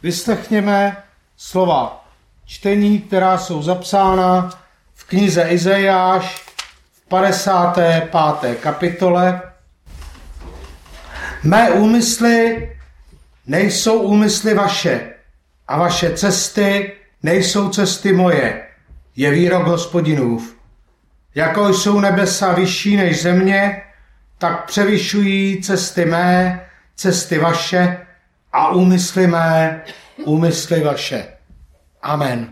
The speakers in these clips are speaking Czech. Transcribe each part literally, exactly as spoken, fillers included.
Vyslechněme slova čtení, která jsou zapsána v knize Izajáš v padesáté páté kapitole. Mé úmysly nejsou úmysly vaše a vaše cesty nejsou cesty moje, je výrok Hospodinův. Jako jsou nebesa vyšší než země, tak převyšují cesty mé, cesty vaše a úmysly mé, úmysly vaše. Amen.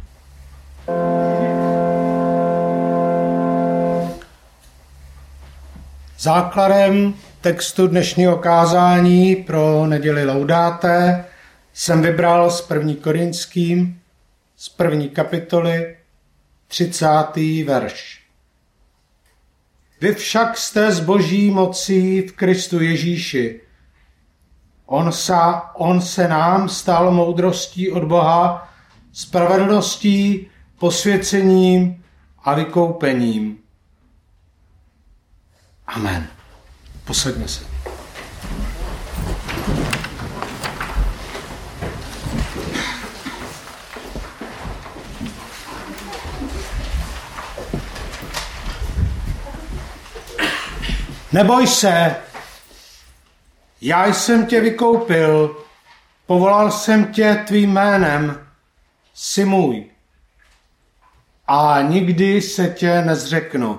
Základem textu dnešního kázání pro neděli Laudáte jsem vybral z první Korinským, z první kapitoly, třicátý verš. Vy však jste z boží mocí v Kristu Ježíši. On, sa, on se nám stal moudrostí od Boha, spravedlností, posvěcením a vykoupením. Amen. Posaďme se. Neboj se, já jsem tě vykoupil, povolal jsem tě tvým jménem, jsi můj. A nikdy se tě nezřeknu.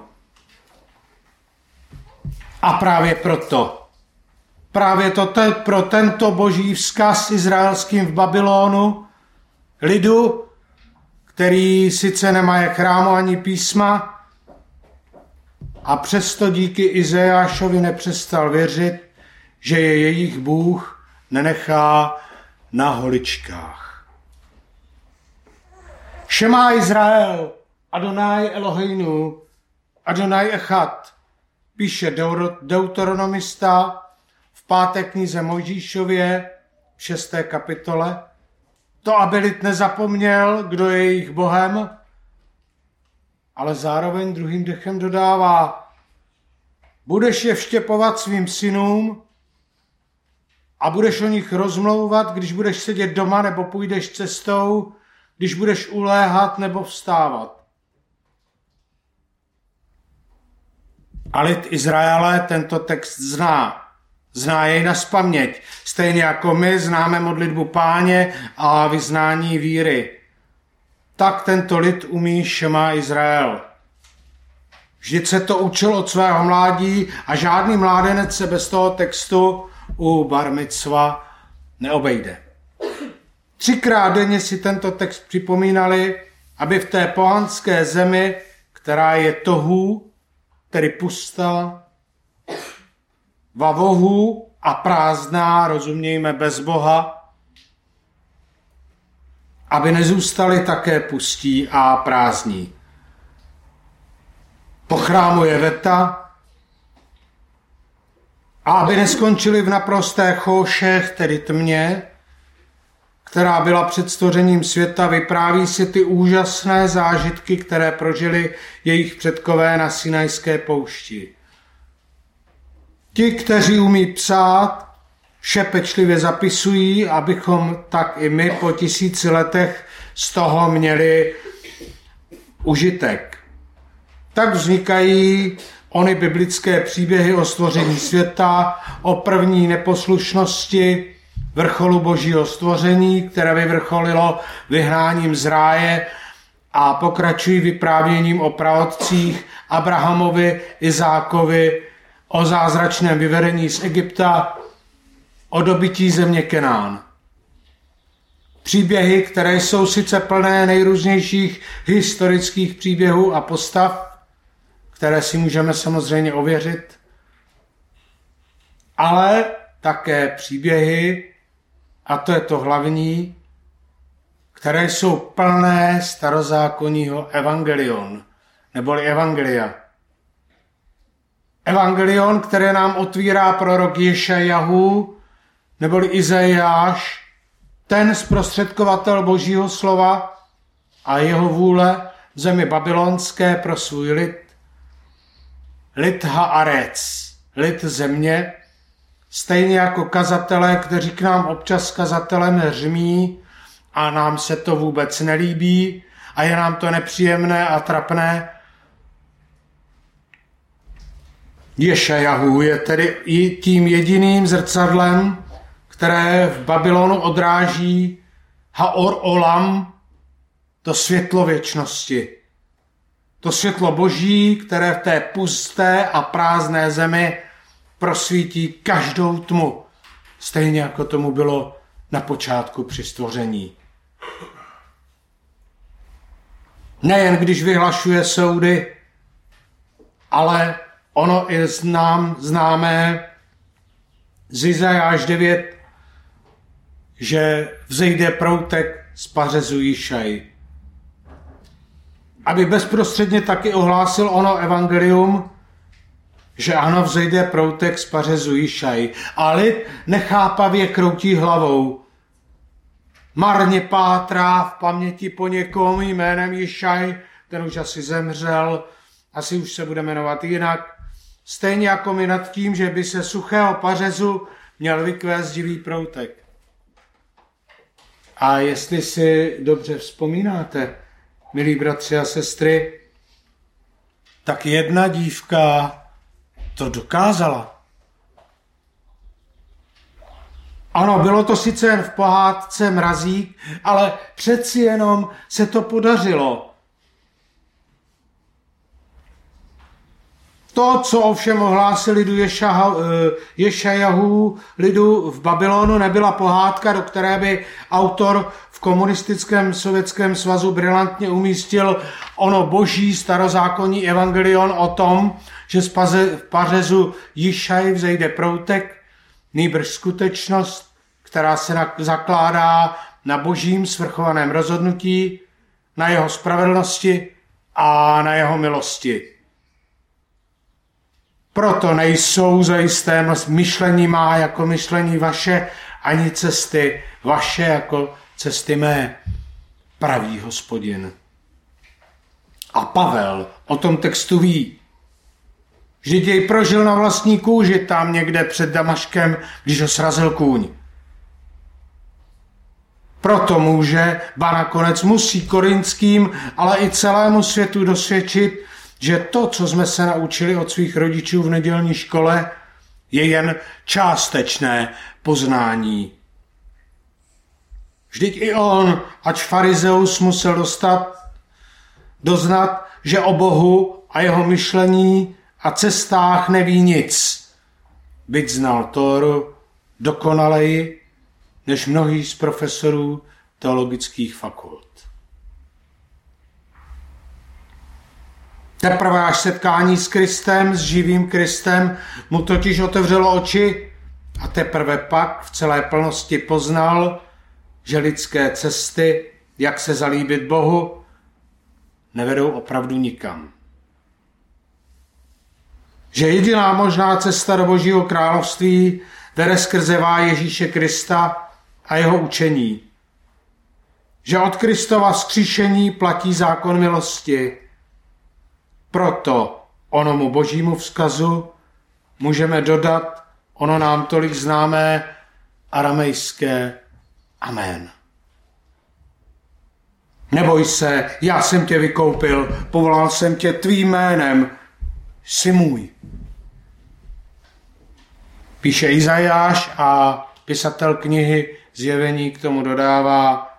A právě proto, právě to te, pro tento boží vzkaz izraelským v Babylonu, lidu, který sice nemá chrámu ani písma, a přesto díky Izajášovi nepřestal věřit, že je jejich Bůh nenechá na holičkách. Šema Izrael, Adonai Eloheinu, Adonai Echad, píše deuteronomista v páté knize Mojžíšově v šesté kapitole. To, aby lid nezapomněl, kdo je jejich Bohem, ale zároveň druhým dechem dodává: budeš je vštěpovat svým synům a budeš o nich rozmlouvat, když budeš sedět doma nebo půjdeš cestou, když budeš uléhat nebo vstávat. A lid Izraele tento text zná. Zná jej nazpaměť. Stejně jako my známe modlitbu Páně a vyznání víry. Tak tento lid umí Šema Izrael. Vždyť se to učil od svého mládí a žádný mládenec se bez toho textu u bar micva neobejde. Třikrát denně si tento text připomínali, aby v té pohanské zemi, která je tohu, tedy pustá, vavohu a prázdná, rozumějme bez Boha, aby nezůstali také pustí a prázdní. Po chrámu je veta, a aby neskončili v naprosté chóše, tedy tmě, která byla před stvořením světa, vypráví si ty úžasné zážitky, které prožili jejich předkové na Sinajské poušti. Ti, kteří umí psát, vše pečlivě zapisují, abychom tak i my po tisíci letech z toho měli užitek. Tak vznikají ony biblické příběhy o stvoření světa, o první neposlušnosti, vrcholu božího stvoření, které vyvrcholilo vyhnáním z ráje, a pokračují vyprávěním o praotcích Abrahamovi, Izákovi, o zázračném vyvedení z Egypta, o dobytí země Kenán. Příběhy, které jsou sice plné nejrůznějších historických příběhů a postav, které si můžeme samozřejmě ověřit, ale také příběhy, a to je to hlavní, které jsou plné starozákonního evangelion, neboli evangelia. Evangelion, které nám otvírá prorok Ješajahu, neboli Izajáš, ten zprostředkovatel božího slova a jeho vůle v zemi babylonské pro svůj lid, lid Haaretz, lid země, Stejně jako kazatelé, kteří k nám občas kazatelem hřmí a nám se to vůbec nelíbí a je nám to nepříjemné a trapné. Ješajahu je tedy i tím jediným zrcadlem, které v Babylonu odráží Haor Olam, to světlo věčnosti. To světlo Boží, které v té pusté a prázdné zemi prosvítí každou tmu, stejně jako tomu bylo na počátku při stvoření. Nejen když vyhlašuje soudy, ale ono i znám, známé z Izajáš devět, že vzejde proutek z pařezu Jišaj. Aby bezprostředně taky ohlásil ono evangelium, že ano, vzejde proutek z pařezu Jišaj. A lid nechápavě kroutí hlavou. Marně pátrá v paměti po někom jménem Jišaj, ten už asi zemřel, asi už se bude jmenovat jinak. Stejně jako my nad tím, že by se suchého pařezu měl vykvést divý proutek. A jestli si dobře vzpomínáte, milí bratři a sestry, tak jedna dívka to dokázala. Ano, bylo to sice jen v pohádce Mrazík, ale přeci jenom se to podařilo. To, co ovšem ohlásil lidu Ješajahu, lidu v Babylonu, nebyla pohádka, do které by autor v komunistickém Sovětském svazu brilantně umístil ono boží starozákonní evangelion o tom, že z pařezu Jišaj vzejde proutek, nýbrž skutečnost, která se zakládá na božím svrchovaném rozhodnutí, na jeho spravedlnosti a na jeho milosti. Proto nejsou zajisté myšlení má jako myšlení vaše, ani cesty vaše jako cesty mé, pravý Hospodin. A Pavel o tom textu ví. Vždyť jej prožil na vlastní kůži tam někde před Damaškem, když ho srazil kůň. Proto může, ba nakonec musí korinským, ale i celému světu dosvědčit, že to, co jsme se naučili od svých rodičů v nedělní škole, je jen částečné poznání. Vždyť i on, ač farizeus, musel dostat, doznat, že o Bohu a jeho myšlení a cestách neví nic. Byť znal Tóru dokonaleji než mnohý z profesorů teologických fakult. Teprve až setkání s Kristem, s živým Kristem, mu totiž otevřelo oči a teprve pak v celé plnosti poznal, že lidské cesty, jak se zalíbit Bohu, nevedou opravdu nikam. Že jediná možná cesta do Božího království vede skrze Ježíše Krista a jeho učení. Že od Kristova vzkříšení platí zákon milosti. Proto onomu božímu vzkazu můžeme dodat ono nám tolik známé aramejské Amen. Neboj se, já jsem tě vykoupil, povolal jsem tě tvým jménem, jsi můj. Píše Izajáš a pisatel knihy Zjevení k tomu dodává: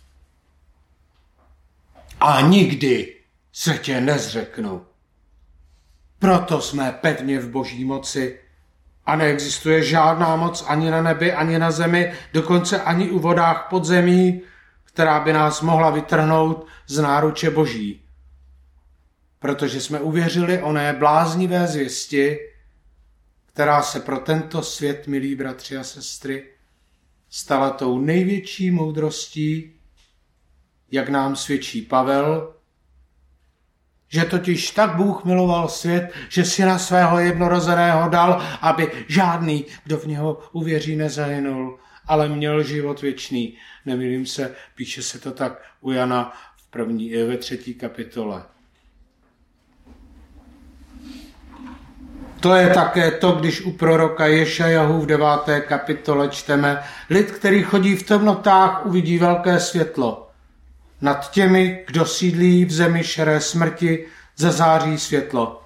a nikdy se tě nezřeknu. Proto jsme pevně v boží moci a neexistuje žádná moc ani na nebi, ani na zemi, dokonce ani u vodách pod zemí, která by nás mohla vytrhnout z náruče boží. Protože jsme uvěřili oné bláznivé zvěsti, která se pro tento svět, milí bratři a sestry, stala tou největší moudrostí, jak nám svědčí Pavel, že totiž tak Bůh miloval svět, že syna svého jednorozeného dal, aby žádný, kdo v něho uvěří, nezahynul, ale měl život věčný. Nemýlím se, píše se to tak u Jana v první, ve třetí kapitole. To je také to, když u proroka Ješajahu v deváté kapitole čteme: lid, který chodí v temnotách, uvidí velké světlo. Nad těmi, kdo sídlí v zemi šeré smrti, zazáří světlo.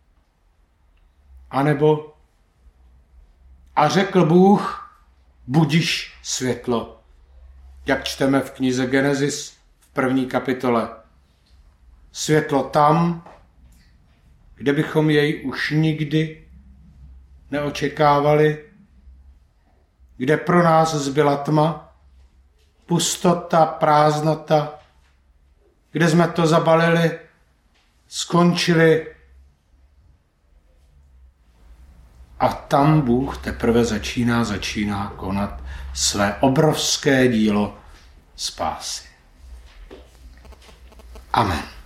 A nebo a řekl Bůh, budiš světlo. Jak čteme v knize Genesis v první kapitole. Světlo tam, kde bychom jej už nikdy neočekávali, kde pro nás zbyla tma, pustota, prázdnota, kde jsme to zabalili, skončili a tam Bůh teprve začíná, začíná konat své obrovské dílo spásy. Amen.